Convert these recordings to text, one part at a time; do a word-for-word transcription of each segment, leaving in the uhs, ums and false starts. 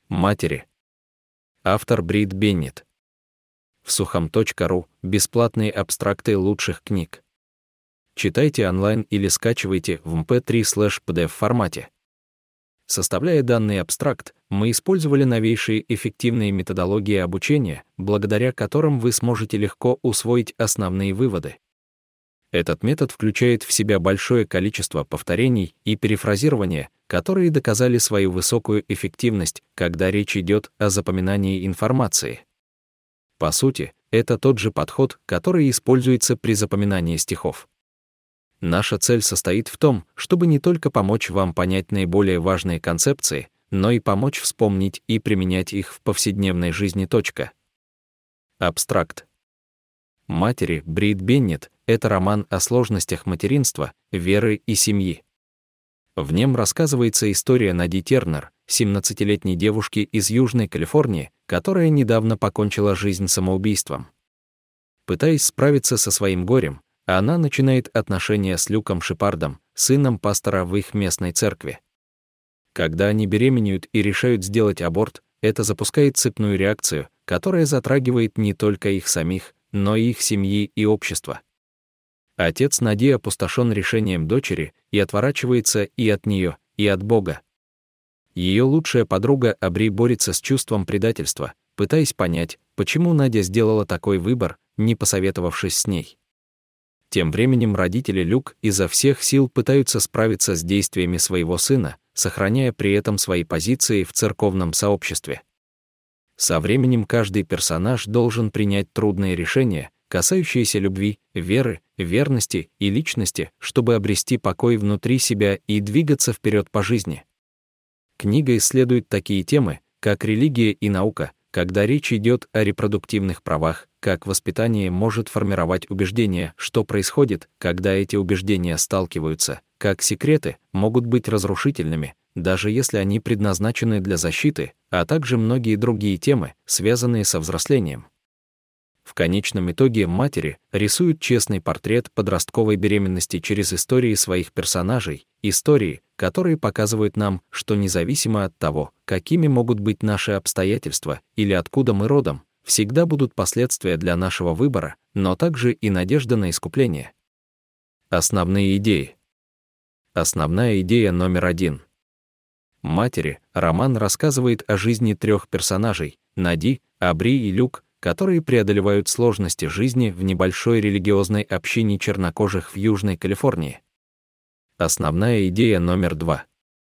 Матери. Автор Брит Беннет. В сухом точка ру бесплатные абстракты лучших книг. Читайте онлайн или скачивайте в эм пэ три слэш пи ди эф формате. Составляя данный абстракт, мы использовали новейшие эффективные методологии обучения, благодаря которым вы сможете легко усвоить основные выводы. Этот метод включает в себя большое количество повторений и перефразирования, которые доказали свою высокую эффективность, когда речь идет о запоминании информации. По сути, это тот же подход, который используется при запоминании стихов. Наша цель состоит в том, чтобы не только помочь вам понять наиболее важные концепции, но и помочь вспомнить и применять их в повседневной жизни. Абстракт. «Матери» Брит Беннет — это роман о сложностях материнства, веры и семьи. В нем рассказывается история Нади Тернер, семнадцатилетней девушки из Южной Калифорнии, которая недавно покончила жизнь самоубийством. Пытаясь справиться со своим горем, она начинает отношения с Люком Шепардом, сыном пастора в их местной церкви. Когда они беременеют и решают сделать аборт, это запускает цепную реакцию, которая затрагивает не только их самих, но и их семьи и общество. Отец Нади опустошен решением дочери и отворачивается и от нее, и от Бога. Ее лучшая подруга Абри борется с чувством предательства, пытаясь понять, почему Надя сделала такой выбор, не посоветовавшись с ней. Тем временем родители Люк изо всех сил пытаются справиться с действиями своего сына, сохраняя при этом свои позиции в церковном сообществе. Со временем каждый персонаж должен принять трудные решения, касающиеся любви, веры, верности и личности, чтобы обрести покой внутри себя и двигаться вперед по жизни. Книга исследует такие темы, как религия и наука, когда речь идет о репродуктивных правах, как воспитание может формировать убеждения, что происходит, когда эти убеждения сталкиваются, как секреты могут быть разрушительными, даже если они предназначены для защиты, а также многие другие темы, связанные со взрослением. В конечном итоге матери рисуют честный портрет подростковой беременности через истории своих персонажей, истории, которые показывают нам, что независимо от того, какими могут быть наши обстоятельства или откуда мы родом, всегда будут последствия для нашего выбора, но также и надежда на искупление. Основные идеи. Основная идея номер один. «Матери» роман рассказывает о жизни трех персонажей — Нади, Абри и Люк, которые преодолевают сложности жизни в небольшой религиозной общине чернокожих в Южной Калифорнии. Основная идея номер два.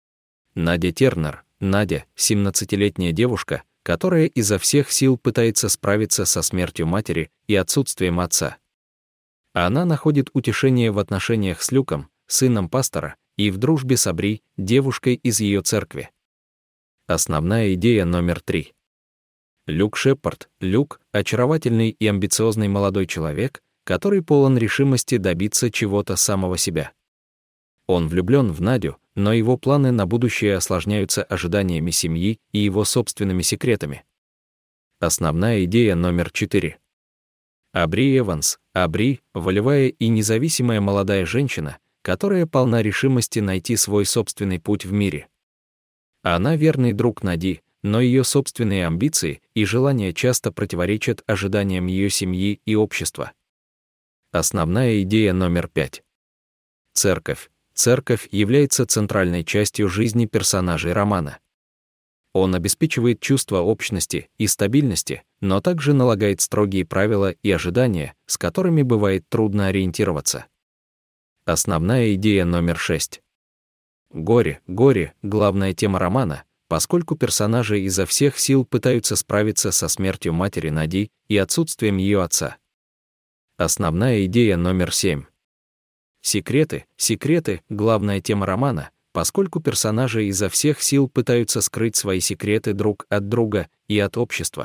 Надя Тернер, Надя, семнадцатилетняя девушка, которая изо всех сил пытается справиться со смертью матери и отсутствием отца. Она находит утешение в отношениях с Люком, сыном пастора, и в дружбе с Абри, девушкой из ее церкви. Основная идея номер три. Люк Шепард, Люк — очаровательный и амбициозный молодой человек, который полон решимости добиться чего-то самого себя. Он влюблен в Надю, но его планы на будущее осложняются ожиданиями семьи и его собственными секретами. Основная идея номер четыре. Абри Эванс, Абри — волевая и независимая молодая женщина, которая полна решимости найти свой собственный путь в мире. Она верный друг Нади, но ее собственные амбиции и желания часто противоречат ожиданиям ее семьи и общества. Основная идея номер пять. Церковь. Церковь является центральной частью жизни персонажей романа. Он обеспечивает чувство общности и стабильности, но также налагает строгие правила и ожидания, с которыми бывает трудно ориентироваться. Основная идея номер шесть. Горе. Горе — главная тема романа, поскольку персонажи изо всех сил пытаются справиться со смертью матери Нади и отсутствием ее отца. Основная идея номер семь. Секреты. Секреты — главная тема романа, поскольку персонажи изо всех сил пытаются скрыть свои секреты друг от друга и от общества.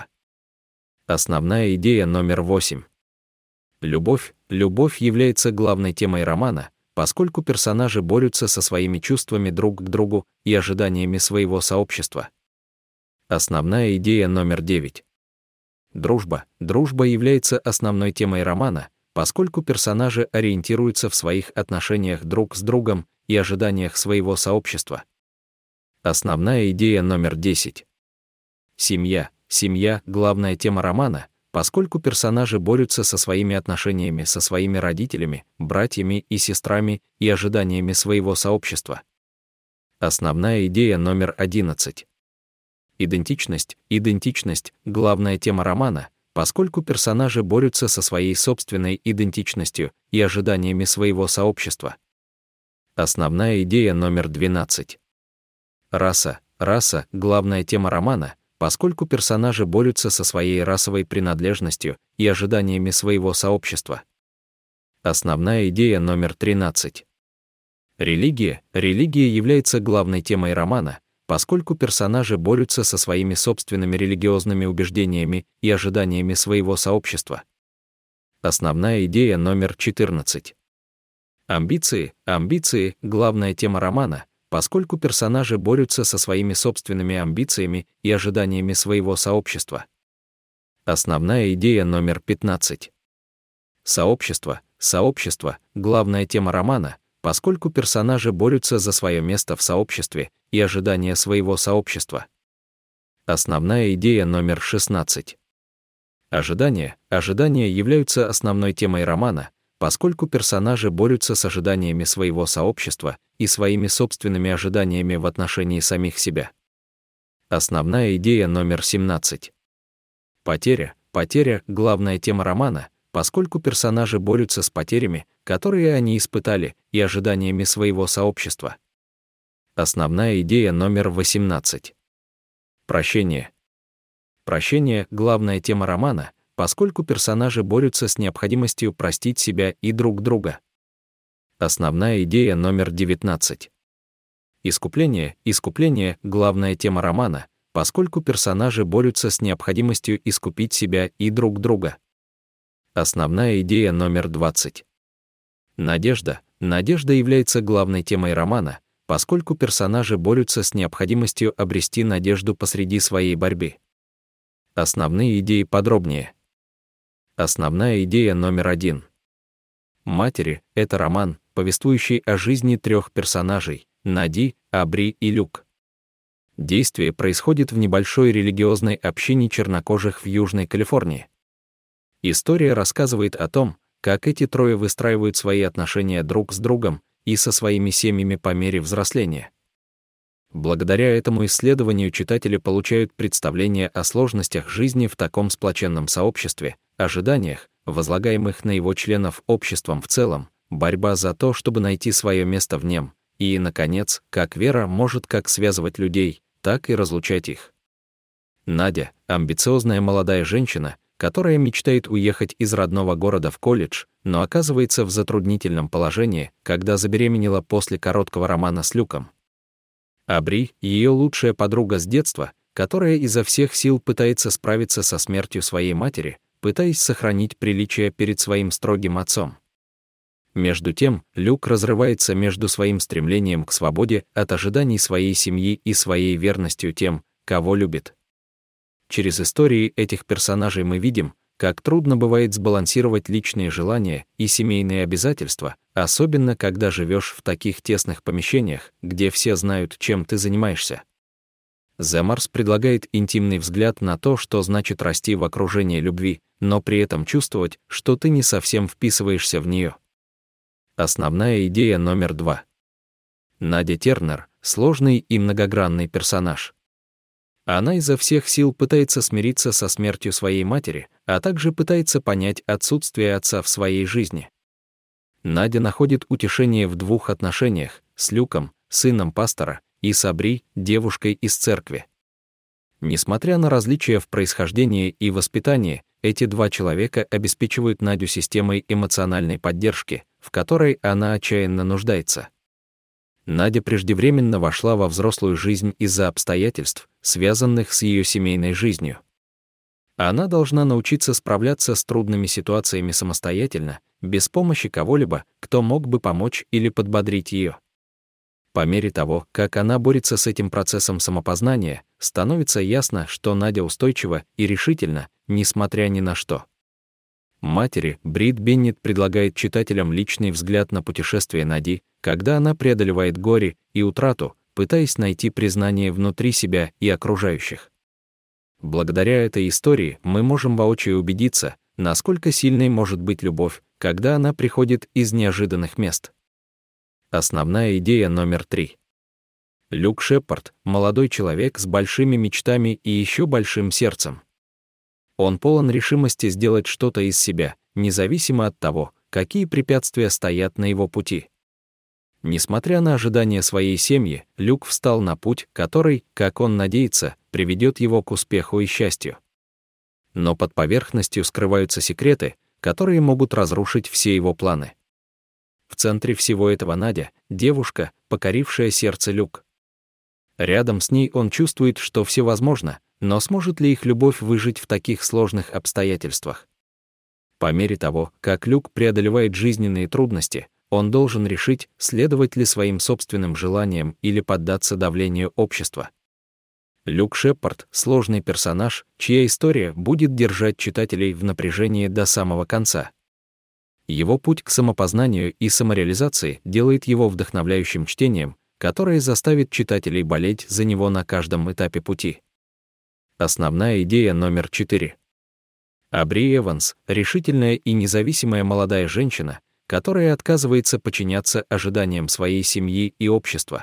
Основная идея номер восемь. Любовь. Любовь является главной темой романа, поскольку персонажи борются со своими чувствами друг к другу и ожиданиями своего сообщества. Основная идея номер девять. Дружба. Дружба является основной темой романа, поскольку персонажи ориентируются в своих отношениях друг с другом и ожиданиях своего сообщества. Основная идея номер десять. Семья. Семья — главная тема романа, поскольку персонажи борются со своими отношениями со своими родителями, братьями и сестрами и ожиданиями своего сообщества. Основная идея номер одиннадцать. Идентичность. Идентичность — главная тема романа, поскольку персонажи борются со своей собственной идентичностью и ожиданиями своего сообщества. Основная идея номер двенадцать. Раса. Раса — главная тема романа, поскольку персонажи борются со своей расовой принадлежностью и ожиданиями своего сообщества. Основная идея номер тринадцать. Религия. Религия является главной темой романа, поскольку персонажи борются со своими собственными религиозными убеждениями и ожиданиями своего сообщества. Основная идея номер четырнадцать. Амбиции. Амбиции — главная тема романа, поскольку персонажи борются со своими собственными амбициями и ожиданиями своего сообщества. Основная идея номер пятнадцать. Сообщество. Сообщество — главная тема романа, поскольку персонажи борются за свое место в сообществе и ожидания своего сообщества. Основная идея номер шестнадцать. Ожидания. Ожидания являются основной темой романа, поскольку персонажи борются с ожиданиями своего сообщества и своими собственными ожиданиями в отношении самих себя. Основная идея номер семнадцать. Потеря. Потеря — главная тема романа, поскольку персонажи борются с потерями, которые они испытали, и ожиданиями своего сообщества. Основная идея номер восемнадцать. Прощение. Прощение — главная тема романа, поскольку персонажи борются с необходимостью простить себя и друг друга. Основная идея номер девятнадцать. Искупление. Искупление — главная тема романа, поскольку персонажи борются с необходимостью искупить себя и друг друга. Основная идея номер двадцать. Надежда. Надежда является главной темой романа, поскольку персонажи борются с необходимостью обрести надежду посреди своей борьбы. Основные идеи подробнее. Основная идея номер один. «Матери» — это роман, повествующий о жизни трех персонажей — Нади, Абри и Люк. Действие происходит в небольшой религиозной общине чернокожих в Южной Калифорнии. История рассказывает о том, как эти трое выстраивают свои отношения друг с другом и со своими семьями по мере взросления. Благодаря этому исследованию читатели получают представление о сложностях жизни в таком сплоченном сообществе, ожиданиях, возлагаемых на его членов обществом в целом, борьба за то, чтобы найти свое место в нем, и, наконец, как вера может как связывать людей, так и разлучать их. Надя — амбициозная молодая женщина, которая мечтает уехать из родного города в колледж, но оказывается в затруднительном положении, когда забеременела после короткого романа с Люком. Абри — ее лучшая подруга с детства, которая изо всех сил пытается справиться со смертью своей матери, пытаясь сохранить приличие перед своим строгим отцом. Между тем, Люк разрывается между своим стремлением к свободе от ожиданий своей семьи и своей верностью тем, кого любит. Через истории этих персонажей мы видим, как трудно бывает сбалансировать личные желания и семейные обязательства, особенно когда живешь в таких тесных помещениях, где все знают, чем ты занимаешься. Земарс предлагает интимный взгляд на то, что значит расти в окружении любви, но при этом чувствовать, что ты не совсем вписываешься в нее. Основная идея номер два. Надя Тернер — сложный и многогранный персонаж. Она изо всех сил пытается смириться со смертью своей матери, а также пытается понять отсутствие отца в своей жизни. Надя находит утешение в двух отношениях — с Люком, сыном пастора, и с Абри, девушкой из церкви. Несмотря на различия в происхождении и воспитании, эти два человека обеспечивают Надю системой эмоциональной поддержки, в которой она отчаянно нуждается. Надя преждевременно вошла во взрослую жизнь из-за обстоятельств, связанных с ее семейной жизнью. Она должна научиться справляться с трудными ситуациями самостоятельно, без помощи кого-либо, кто мог бы помочь или подбодрить ее. По мере того, как она борется с этим процессом самопознания, становится ясно, что Надя устойчива и решительна, несмотря ни на что. «Матери» Брит Беннет предлагает читателям личный взгляд на путешествие Нади, когда она преодолевает горе и утрату, пытаясь найти признание внутри себя и окружающих. Благодаря этой истории мы можем воочию убедиться, насколько сильной может быть любовь, когда она приходит из неожиданных мест. Основная идея номер три. Люк Шепард — молодой человек с большими мечтами и еще большим сердцем. Он полон решимости сделать что-то из себя, независимо от того, какие препятствия стоят на его пути. Несмотря на ожидания своей семьи, Люк встал на путь, который, как он надеется, приведет его к успеху и счастью. Но под поверхностью скрываются секреты, которые могут разрушить все его планы. В центре всего этого Надя, девушка, покорившая сердце Люк. Рядом с ней он чувствует, что все возможно, но сможет ли их любовь выжить в таких сложных обстоятельствах? По мере того, как Люк преодолевает жизненные трудности, он должен решить, следовать ли своим собственным желаниям или поддаться давлению общества. Люк Шепард — сложный персонаж, чья история будет держать читателей в напряжении до самого конца. Его путь к самопознанию и самореализации делает его вдохновляющим чтением, которое заставит читателей болеть за него на каждом этапе пути. Основная идея номер четыре. Абри Эванс — решительная и независимая молодая женщина, которая отказывается подчиняться ожиданиям своей семьи и общества.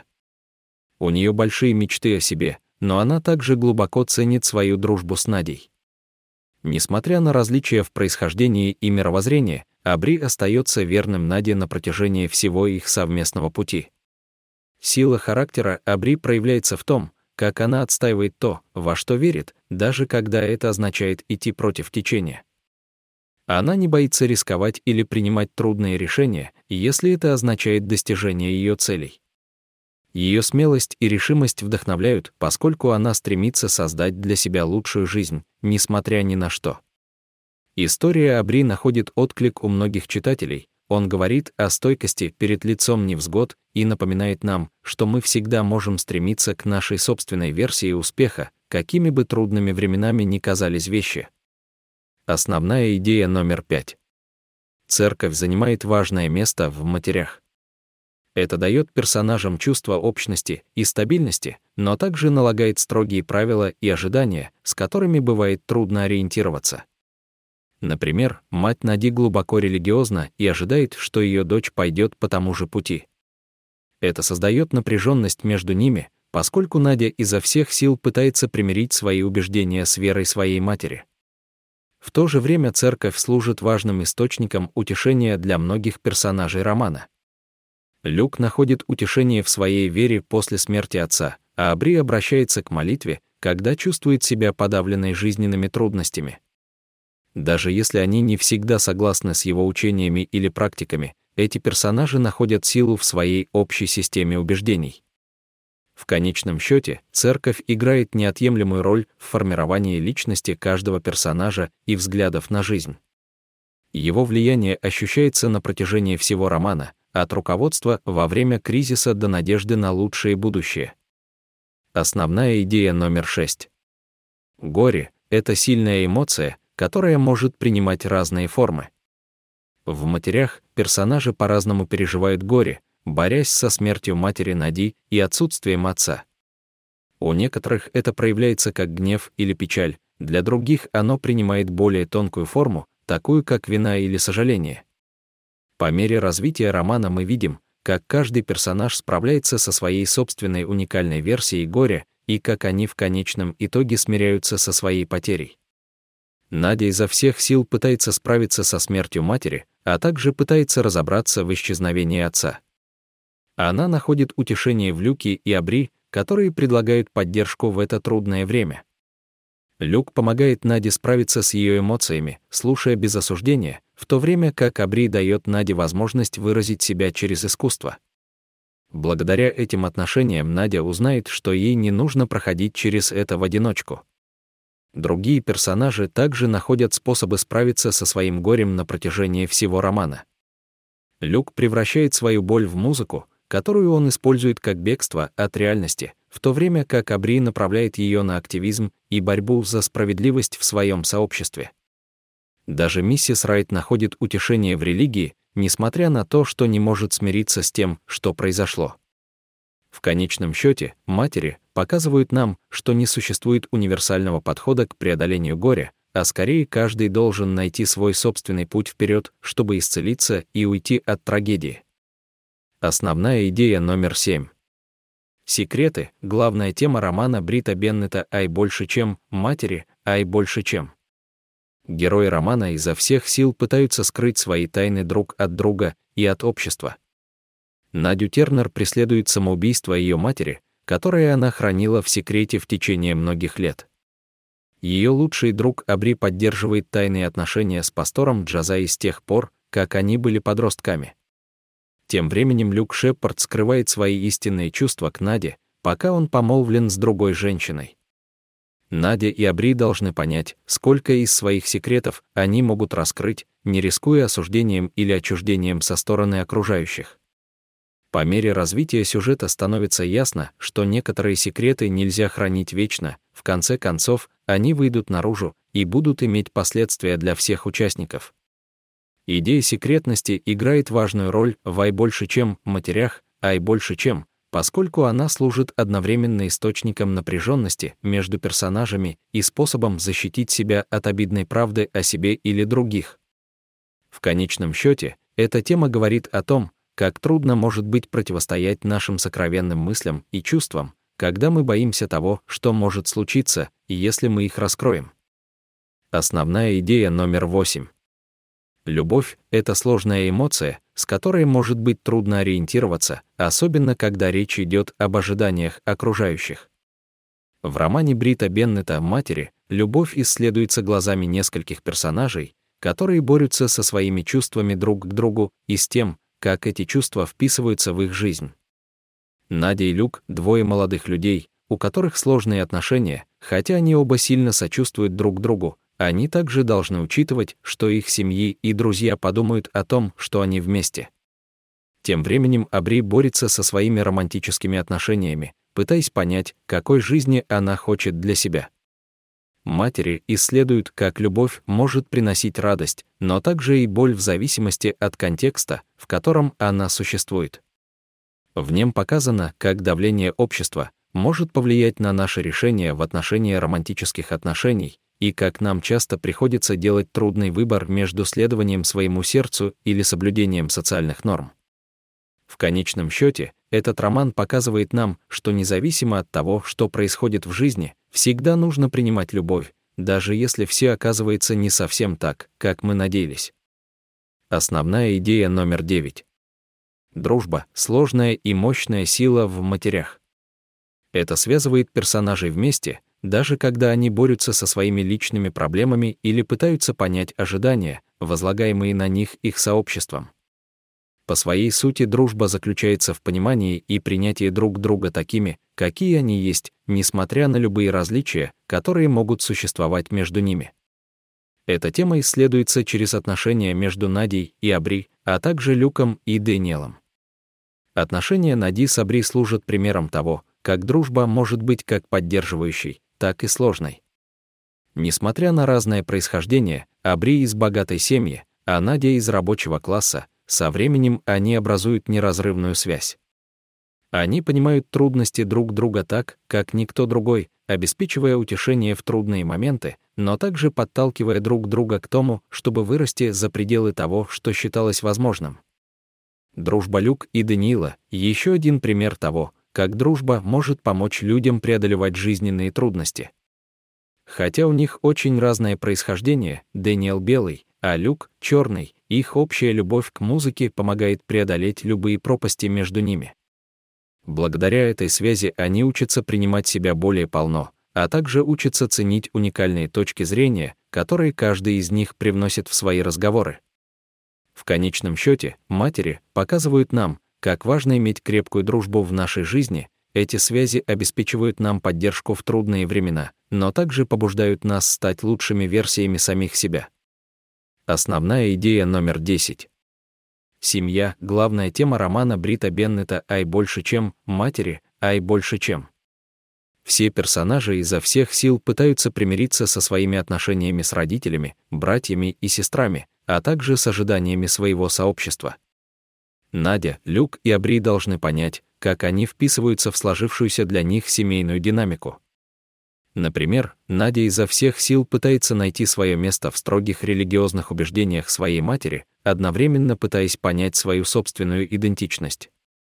У нее большие мечты о себе, но она также глубоко ценит свою дружбу с Надей. Несмотря на различия в происхождении и мировоззрении, Абри остается верным Наде на протяжении всего их совместного пути. Сила характера Абри проявляется в том, как она отстаивает то, во что верит, даже когда это означает идти против течения. Она не боится рисковать или принимать трудные решения, если это означает достижение ее целей. Ее смелость и решимость вдохновляют, поскольку она стремится создать для себя лучшую жизнь, несмотря ни на что. История Абри находит отклик у многих читателей. Он говорит о стойкости перед лицом невзгод и напоминает нам, что мы всегда можем стремиться к нашей собственной версии успеха, какими бы трудными временами ни казались вещи. Основная идея номер пять. Церковь занимает важное место в матерях. Это дает персонажам чувство общности и стабильности, но также налагает строгие правила и ожидания, с которыми бывает трудно ориентироваться. Например, мать Нади глубоко религиозна и ожидает, что ее дочь пойдет по тому же пути. Это создает напряженность между ними, поскольку Надя изо всех сил пытается примирить свои убеждения с верой своей матери. В то же время церковь служит важным источником утешения для многих персонажей романа. Люк находит утешение в своей вере после смерти отца, а Абри обращается к молитве, когда чувствует себя подавленной жизненными трудностями. Даже если они не всегда согласны с его учениями или практиками, эти персонажи находят силу в своей общей системе убеждений. В конечном счете, церковь играет неотъемлемую роль в формировании личности каждого персонажа и взглядов на жизнь. Его влияние ощущается на протяжении всего романа, от руководства во время кризиса до надежды на лучшее будущее. Основная идея номер шесть. Горе — это сильная эмоция, которая может принимать разные формы. В матерях персонажи по-разному переживают горе, борясь со смертью матери Нади и отсутствием отца. У некоторых это проявляется как гнев или печаль, для других оно принимает более тонкую форму, такую как вина или сожаление. По мере развития романа мы видим, как каждый персонаж справляется со своей собственной уникальной версией горя и как они в конечном итоге смиряются со своей потерей. Надя изо всех сил пытается справиться со смертью матери, а также пытается разобраться в исчезновении отца. Она находит утешение в Люке и Абри, которые предлагают поддержку в это трудное время. Люк помогает Наде справиться с ее эмоциями, слушая без осуждения, в то время как Абри дает Наде возможность выразить себя через искусство. Благодаря этим отношениям Надя узнает, что ей не нужно проходить через это в одиночку. Другие персонажи также находят способы справиться со своим горем на протяжении всего романа. Люк превращает свою боль в музыку, которую он использует как бегство от реальности, в то время как Абри направляет ее на активизм и борьбу за справедливость в своем сообществе. Даже миссис Райт находит утешение в религии, несмотря на то, что не может смириться с тем, что произошло. В конечном счете, матери показывают нам, что не существует универсального подхода к преодолению горя, а скорее каждый должен найти свой собственный путь вперед, чтобы исцелиться и уйти от трагедии. Основная идея номер семь. Секреты — главная тема романа Брита Беннета «Ай больше чем», матери, «Ай больше чем». Герои романа изо всех сил пытаются скрыть свои тайны друг от друга и от общества. Надю Тернер преследует самоубийство ее матери, которое она хранила в секрете в течение многих лет. Ее лучший друг Абри поддерживает тайные отношения с пастором Джазаи с тех пор, как они были подростками. Тем временем Люк Шепард скрывает свои истинные чувства к Наде, пока он помолвлен с другой женщиной. Надя и Абри должны понять, сколько из своих секретов они могут раскрыть, не рискуя осуждением или отчуждением со стороны окружающих. По мере развития сюжета становится ясно, что некоторые секреты нельзя хранить вечно, в конце концов, они выйдут наружу и будут иметь последствия для всех участников. Идея секретности играет важную роль в «Ай больше чем» матерях, «Ай больше чем», поскольку она служит одновременно источником напряженности между персонажами и способом защитить себя от обидной правды о себе или других. В конечном счете, эта тема говорит о том, как трудно может быть противостоять нашим сокровенным мыслям и чувствам, когда мы боимся того, что может случиться, если мы их раскроем. Основная идея номер восемь. Любовь — это сложная эмоция, с которой может быть трудно ориентироваться, особенно когда речь идет об ожиданиях окружающих. В романе Брита Беннета «Матери» любовь исследуется глазами нескольких персонажей, которые борются со своими чувствами друг к другу и с тем, как эти чувства вписываются в их жизнь. Надя и Люк — двое молодых людей, у которых сложные отношения, хотя они оба сильно сочувствуют друг другу, они также должны учитывать, что их семьи и друзья подумают о том, что они вместе. Тем временем Абри борется со своими романтическими отношениями, пытаясь понять, какой жизни она хочет для себя. Матери исследуют, как любовь может приносить радость, но также и боль в зависимости от контекста, в котором она существует. В нем показано, как давление общества может повлиять на наши решения в отношении романтических отношений, и как нам часто приходится делать трудный выбор между следованием своему сердцу или соблюдением социальных норм. В конечном счете, этот роман показывает нам, что независимо от того, что происходит в жизни, всегда нужно принимать любовь, даже если все оказывается не совсем так, как мы надеялись. Основная идея номер девять. Дружба — сложная и мощная сила в матерях. Это связывает персонажей вместе, даже когда они борются со своими личными проблемами или пытаются понять ожидания, возлагаемые на них их сообществом. По своей сути дружба заключается в понимании и принятии друг друга такими, какие они есть, несмотря на любые различия, которые могут существовать между ними. Эта тема исследуется через отношения между Надей и Абри, а также Люком и Дэниелом. Отношения Нади с Абри служат примером того, как дружба может быть как поддерживающей, так и сложной. Несмотря на разное происхождение, Абри из богатой семьи, а Надя из рабочего класса, со временем они образуют неразрывную связь. Они понимают трудности друг друга так, как никто другой, обеспечивая утешение в трудные моменты, но также подталкивая друг друга к тому, чтобы вырасти за пределы того, что считалось возможным. Дружба Люк и Дэниела — еще один пример того, как дружба может помочь людям преодолевать жизненные трудности. Хотя у них очень разное происхождение, Дэниел белый, а Люк черный, их общая любовь к музыке помогает преодолеть любые пропасти между ними. Благодаря этой связи они учатся принимать себя более полно, а также учатся ценить уникальные точки зрения, которые каждый из них привносит в свои разговоры. В конечном счете, матери показывают нам, как важно иметь крепкую дружбу в нашей жизни. Эти связи обеспечивают нам поддержку в трудные времена, но также побуждают нас стать лучшими версиями самих себя. Основная идея номер десять. Семья — главная тема романа Брита Беннета «Ай больше чем», матери, «Ай больше чем». Все персонажи изо всех сил пытаются примириться со своими отношениями с родителями, братьями и сестрами, а также с ожиданиями своего сообщества. Надя, Люк и Абри должны понять, как они вписываются в сложившуюся для них семейную динамику. Например, Надя изо всех сил пытается найти свое место в строгих религиозных убеждениях своей матери, одновременно пытаясь понять свою собственную идентичность.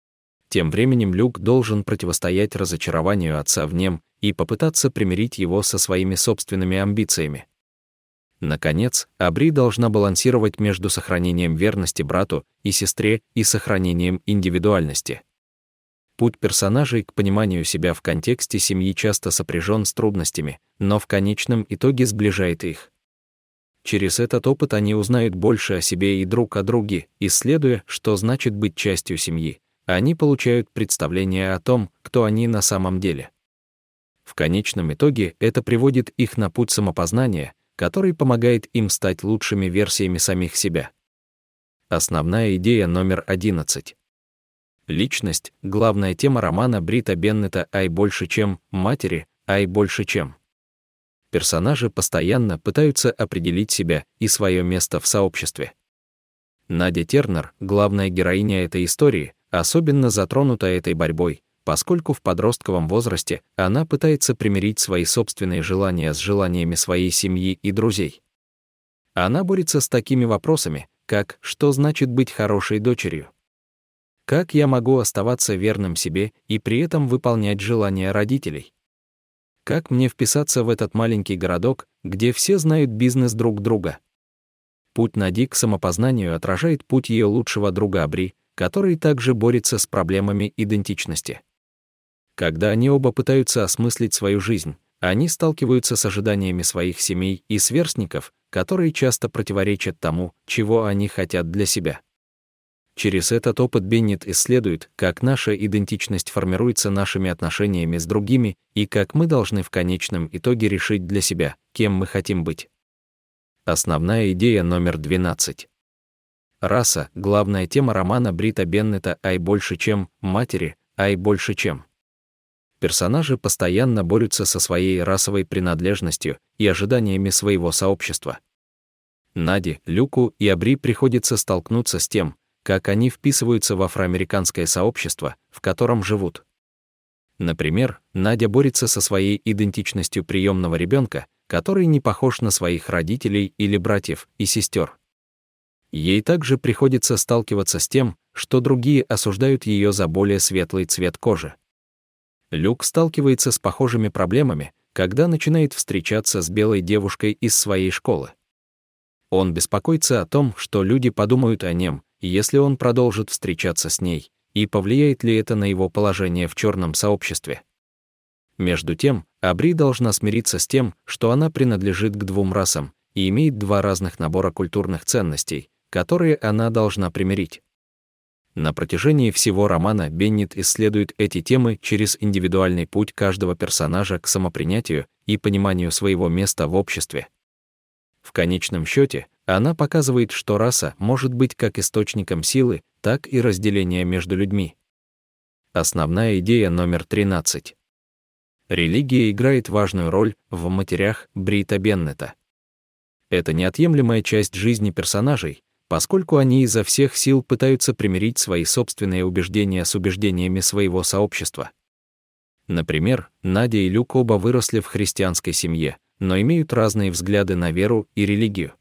Тем временем Люк должен противостоять разочарованию отца в нем и попытаться примирить его со своими собственными амбициями. Наконец, Абри должна балансировать между сохранением верности брату и сестре и сохранением индивидуальности. Путь персонажей к пониманию себя в контексте семьи часто сопряжен с трудностями, но в конечном итоге сближает их. Через этот опыт они узнают больше о себе и друг о друге, исследуя, что значит быть частью семьи. Они получают представление о том, кто они на самом деле. В конечном итоге это приводит их на путь самопознания, который помогает им стать лучшими версиями самих себя. Основная идея номер одиннадцать. Личность — главная тема романа Брита Беннета «Ай больше чем» матери, «Ай больше чем». Персонажи постоянно пытаются определить себя и свое место в сообществе. Надя Тернер, главная героиня этой истории, особенно затронута этой борьбой, поскольку в подростковом возрасте она пытается примирить свои собственные желания с желаниями своей семьи и друзей. Она борется с такими вопросами, как «что значит быть хорошей дочерью?», «как я могу оставаться верным себе и при этом выполнять желания родителей?», «как мне вписаться в этот маленький городок, где все знают бизнес друг друга?». Путь Нади к самопознанию отражает путь ее лучшего друга Абри, который также борется с проблемами идентичности. Когда они оба пытаются осмыслить свою жизнь, они сталкиваются с ожиданиями своих семей и сверстников, которые часто противоречат тому, чего они хотят для себя. Через этот опыт Беннет исследует, как наша идентичность формируется нашими отношениями с другими и как мы должны в конечном итоге решить для себя, кем мы хотим быть. Основная идея номер двенадцать. Раса — главная тема романа Брита Беннета «Ай больше чем» матери, «Ай больше чем». Персонажи постоянно борются со своей расовой принадлежностью и ожиданиями своего сообщества. Наде, Люку и Абри приходится столкнуться с тем, как они вписываются в афроамериканское сообщество, в котором живут. Например, Надя борется со своей идентичностью приемного ребенка, который не похож на своих родителей или братьев и сестер. Ей также приходится сталкиваться с тем, что другие осуждают ее за более светлый цвет кожи. Люк сталкивается с похожими проблемами, когда начинает встречаться с белой девушкой из своей школы. Он беспокоится о том, что люди подумают о нем, если он продолжит встречаться с ней, и повлияет ли это на его положение в черном сообществе. Между тем, Абри должна смириться с тем, что она принадлежит к двум расам и имеет два разных набора культурных ценностей, которые она должна примирить. На протяжении всего романа Беннет исследует эти темы через индивидуальный путь каждого персонажа к самопринятию и пониманию своего места в обществе. В конечном счете, она показывает, что раса может быть как источником силы, так и разделения между людьми. Основная идея номер тринадцать. Религия играет важную роль в матерях Брита Беннета. Это неотъемлемая часть жизни персонажей, поскольку они изо всех сил пытаются примирить свои собственные убеждения с убеждениями своего сообщества. Например, Надя и Люк оба выросли в христианской семье, но имеют разные взгляды на веру и религию.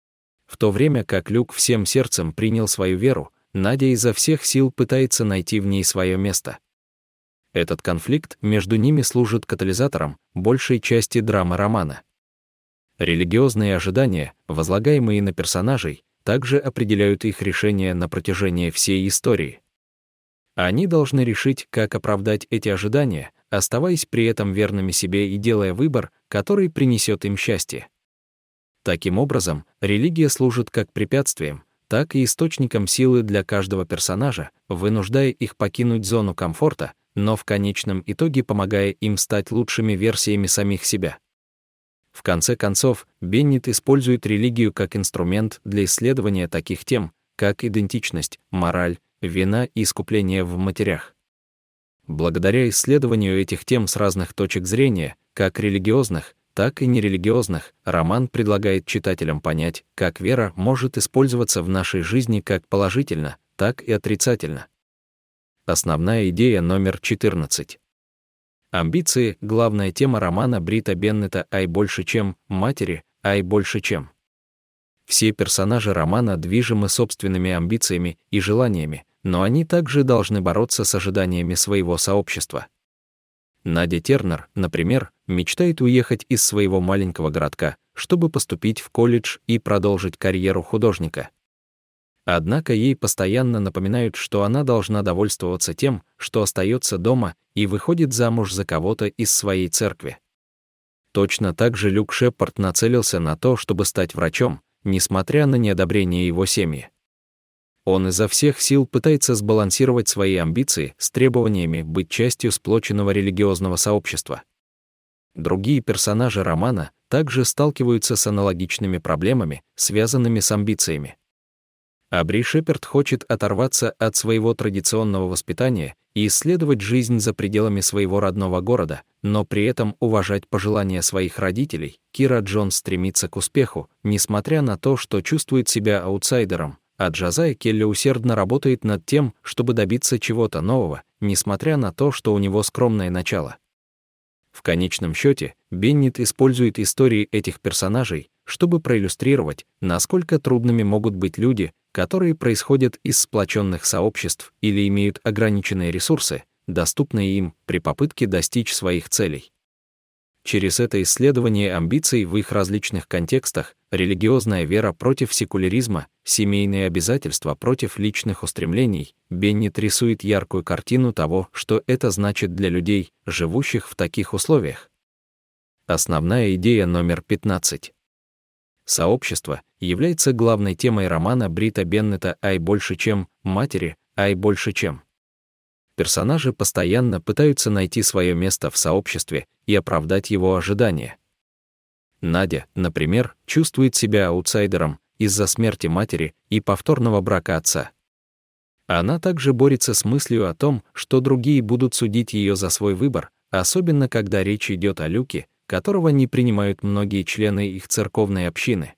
В то время как Люк всем сердцем принял свою веру, Надя изо всех сил пытается найти в ней свое место. Этот конфликт между ними служит катализатором большей части драмы романа. Религиозные ожидания, возлагаемые на персонажей, также определяют их решения на протяжении всей истории. Они должны решить, как оправдать эти ожидания, оставаясь при этом верными себе и делая выбор, который принесет им счастье. Таким образом, религия служит как препятствием, так и источником силы для каждого персонажа, вынуждая их покинуть зону комфорта, но в конечном итоге помогая им стать лучшими версиями самих себя. В конце концов, Беннет использует религию как инструмент для исследования таких тем, как идентичность, мораль, вина и искупление в матерях. Благодаря исследованию этих тем с разных точек зрения, как религиозных, так и нерелигиозных, роман предлагает читателям понять, как вера может использоваться в нашей жизни как положительно, так и отрицательно. Основная идея номер четырнадцать. Амбиции — главная тема романа Брита Беннета «Ай больше чем» матери, «Ай больше чем». Все персонажи романа движимы собственными амбициями и желаниями, но они также должны бороться с ожиданиями своего сообщества. Надя Тернер, например, мечтает уехать из своего маленького городка, чтобы поступить в колледж и продолжить карьеру художника. Однако ей постоянно напоминают, что она должна довольствоваться тем, что остается дома и выходит замуж за кого-то из своей церкви. Точно так же Люк Шепард нацелился на то, чтобы стать врачом, несмотря на неодобрение его семьи. Он изо всех сил пытается сбалансировать свои амбиции с требованиями быть частью сплоченного религиозного сообщества. Другие персонажи романа также сталкиваются с аналогичными проблемами, связанными с амбициями. Абри Шепард хочет оторваться от своего традиционного воспитания и исследовать жизнь за пределами своего родного города, но при этом уважать пожелания своих родителей. Кира Джонс стремится к успеху, несмотря на то, что чувствует себя аутсайдером, а Джозайя Келли усердно работает над тем, чтобы добиться чего-то нового, несмотря на то, что у него скромное начало. В конечном счете, Беннет использует истории этих персонажей, чтобы проиллюстрировать, насколько трудными могут быть люди, которые происходят из сплоченных сообществ или имеют ограниченные ресурсы, доступные им при попытке достичь своих целей. Через это исследование амбиций в их различных контекстах, религиозная вера против секуляризма, семейные обязательства против личных устремлений, Беннет рисует яркую картину того, что это значит для людей, живущих в таких условиях. Основная идея номер пятнадцать. Сообщество является главной темой романа Брита Беннета «Ай больше чем» матери, «Ай больше чем». Персонажи постоянно пытаются найти свое место в сообществе и оправдать его ожидания. Надя, например, чувствует себя аутсайдером из-за смерти матери и повторного брака отца. Она также борется с мыслью о том, что другие будут судить ее за свой выбор, особенно когда речь идет о Люке, которого не принимают многие члены их церковной общины.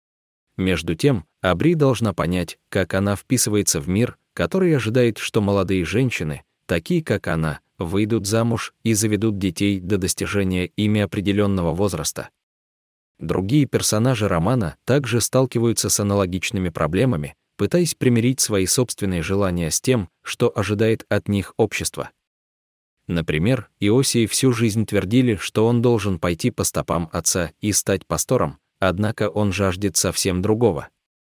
Между тем, Абри должна понять, как она вписывается в мир, который ожидает, что молодые женщины, такие как она, выйдут замуж и заведут детей до достижения ими определенного возраста. Другие персонажи романа также сталкиваются с аналогичными проблемами, пытаясь примирить свои собственные желания с тем, что ожидает от них общество. Например, Иосии всю жизнь твердили, что он должен пойти по стопам отца и стать пастором, однако он жаждет совсем другого.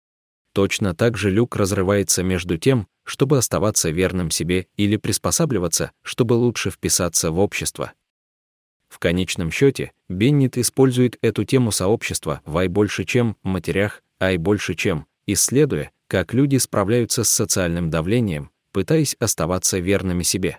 Точно так же Люк разрывается между тем, чтобы оставаться верным себе или приспосабливаться, чтобы лучше вписаться в общество. В конечном счете, Беннет использует эту тему сообщества в «Ай больше чем» матерях, «Ай больше чем», исследуя, как люди справляются с социальным давлением, пытаясь оставаться верными себе.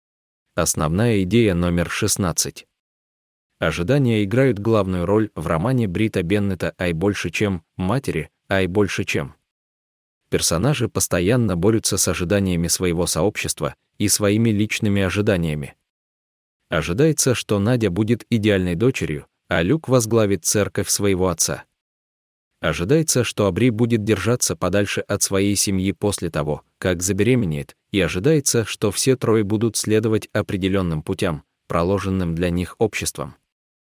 Основная идея номер шестнадцать. Ожидания играют главную роль в романе Брита Беннета «Ай больше чем» матери, «Ай больше чем». Персонажи постоянно борются с ожиданиями своего сообщества и своими личными ожиданиями. Ожидается, что Надя будет идеальной дочерью, а Люк возглавит церковь своего отца. Ожидается, что Абри будет держаться подальше от своей семьи после того, как забеременеет, и ожидается, что все трое будут следовать определенным путям, проложенным для них обществом.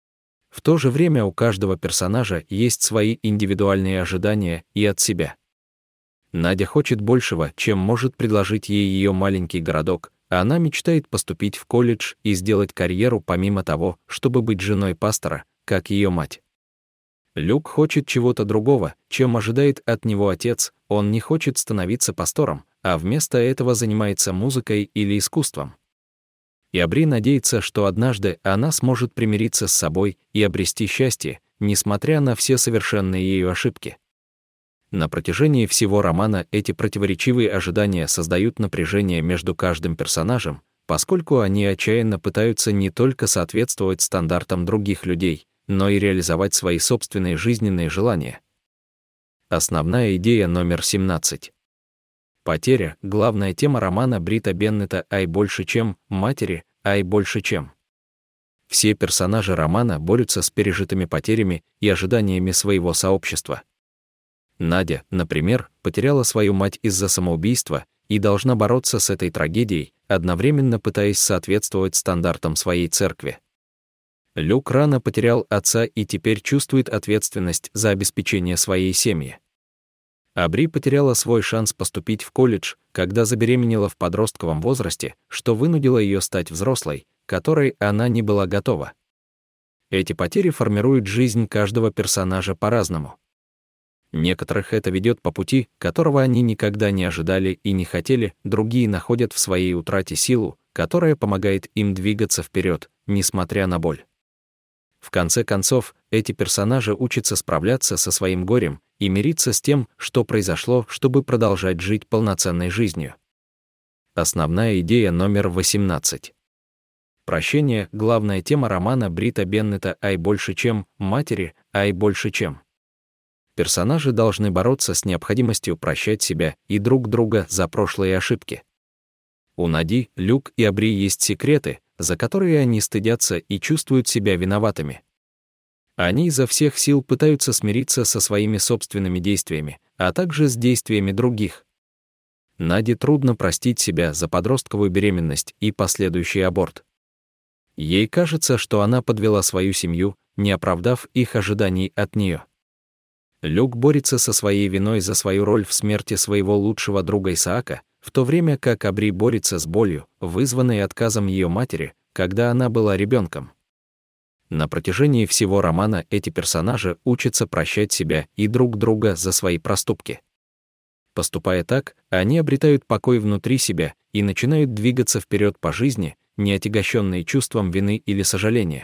В то же время у каждого персонажа есть свои индивидуальные ожидания и от себя. Надя хочет большего, чем может предложить ей ее маленький городок, а она мечтает поступить в колледж и сделать карьеру помимо того, чтобы быть женой пастора, как ее мать. Люк хочет чего-то другого, чем ожидает от него отец, он не хочет становиться пастором, а вместо этого занимается музыкой или искусством. И Абри надеется, что однажды она сможет примириться с собой и обрести счастье, несмотря на все совершенные ею ошибки. На протяжении всего романа эти противоречивые ожидания создают напряжение между каждым персонажем, поскольку они отчаянно пытаются не только соответствовать стандартам других людей, но и реализовать свои собственные жизненные желания. Основная идея номер семнадцать. Потеря — главная тема романа Брита Беннета «Ай больше чем» матери, «Ай больше чем». Все персонажи романа борются с пережитыми потерями и ожиданиями своего сообщества. Надя, например, потеряла свою мать из-за самоубийства, и должна бороться с этой трагедией, одновременно пытаясь соответствовать стандартам своей церкви. Люк рано потерял отца и теперь чувствует ответственность за обеспечение своей семьи. Абри потеряла свой шанс поступить в колледж, когда забеременела в подростковом возрасте, что вынудило ее стать взрослой, которой она не была готова. Эти потери формируют жизнь каждого персонажа по-разному. Некоторых это ведет по пути, которого они никогда не ожидали и не хотели, другие находят в своей утрате силу, которая помогает им двигаться вперед, несмотря на боль. В конце концов, эти персонажи учатся справляться со своим горем и мириться с тем, что произошло, чтобы продолжать жить полноценной жизнью. Основная идея номер восемнадцать. Прощение — главная тема романа Брита Беннета «Ай больше чем», матери «Ай больше чем». Персонажи должны бороться с необходимостью прощать себя и друг друга за прошлые ошибки. У Нади, Люк и Абри есть секреты, за которые они стыдятся и чувствуют себя виноватыми. Они изо всех сил пытаются смириться со своими собственными действиями, а также с действиями других. Наде трудно простить себя за подростковую беременность и последующий аборт. Ей кажется, что она подвела свою семью, не оправдав их ожиданий от нее. Люк борется со своей виной за свою роль в смерти своего лучшего друга Исаака, в то время как Абри борется с болью, вызванной отказом ее матери, когда она была ребенком. На протяжении всего романа эти персонажи учатся прощать себя и друг друга за свои проступки. Поступая так, они обретают покой внутри себя и начинают двигаться вперед по жизни, не отягощенные чувством вины или сожаления.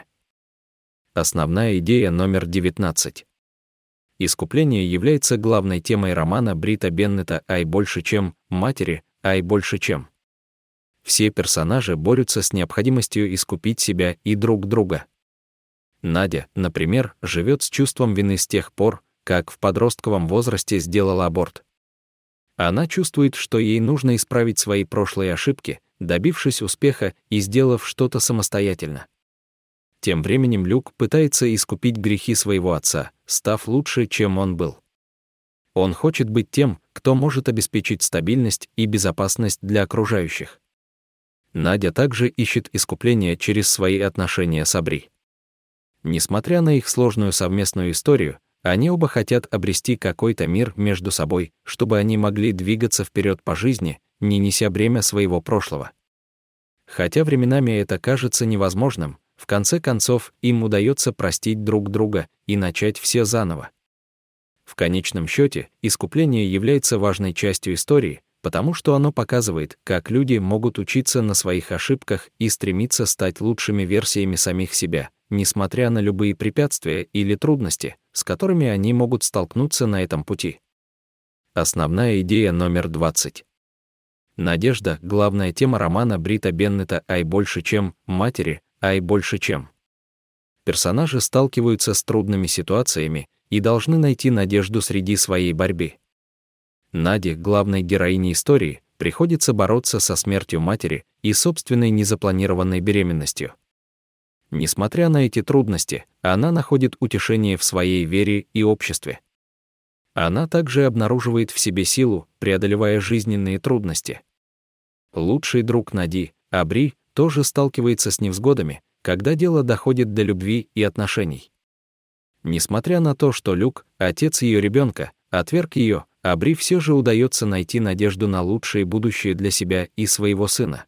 Основная идея номер девятнадцать. Искупление является главной темой романа Брита Беннета «Ай больше чем», матери «Ай больше чем». Все персонажи борются с необходимостью искупить себя и друг друга. Надя, например, живет с чувством вины с тех пор, как в подростковом возрасте сделала аборт. Она чувствует, что ей нужно исправить свои прошлые ошибки, добившись успеха и сделав что-то самостоятельно. Тем временем Люк пытается искупить грехи своего отца, став лучше, чем он был. Он хочет быть тем, кто может обеспечить стабильность и безопасность для окружающих. Надя также ищет искупление через свои отношения с Абри. Несмотря на их сложную совместную историю, они оба хотят обрести какой-то мир между собой, чтобы они могли двигаться вперед по жизни, не неся бремя своего прошлого. Хотя временами это кажется невозможным, в конце концов им удается простить друг друга и начать все заново. В конечном счете, искупление является важной частью истории, потому что оно показывает, как люди могут учиться на своих ошибках и стремиться стать лучшими версиями самих себя, несмотря на любые препятствия или трудности, с которыми они могут столкнуться на этом пути. Основная идея номер двадцать. Надежда — главная тема романа Брита Беннета «Ай больше чем», матери «Ай больше чем». Персонажи сталкиваются с трудными ситуациями и должны найти надежду среди своей борьбы. Наде, главной героине истории, приходится бороться со смертью матери и собственной незапланированной беременностью. Несмотря на эти трудности, она находит утешение в своей вере и обществе. Она также обнаруживает в себе силу, преодолевая жизненные трудности. Лучший друг Нади, Абри, тоже сталкивается с невзгодами, когда дело доходит до любви и отношений. Несмотря на то, что Люк, отец ее ребенка, отверг ее, Абри все же удается найти надежду на лучшее будущее для себя и своего сына.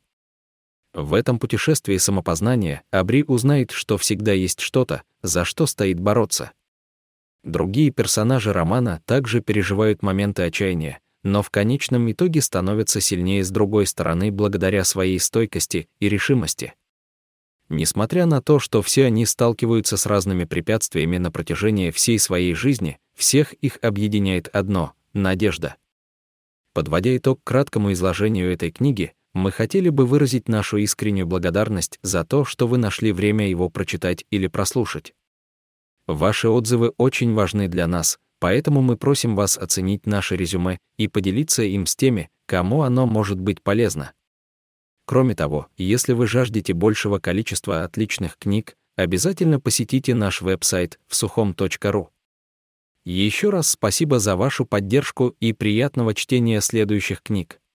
В этом путешествии самопознания Абри узнает, что всегда есть что-то, за что стоит бороться. Другие персонажи романа также переживают моменты отчаяния, но в конечном итоге становятся сильнее с другой стороны благодаря своей стойкости и решимости. Несмотря на то, что все они сталкиваются с разными препятствиями на протяжении всей своей жизни, всех их объединяет одно — надежда. Подводя итог краткому изложению этой книги, мы хотели бы выразить нашу искреннюю благодарность за то, что вы нашли время его прочитать или прослушать. Ваши отзывы очень важны для нас, поэтому мы просим вас оценить наше резюме и поделиться им с теми, кому оно может быть полезно. Кроме того, если вы жаждете большего количества отличных книг, обязательно посетите наш веб-сайт всухом точка ру. Еще раз спасибо за вашу поддержку и приятного чтения следующих книг.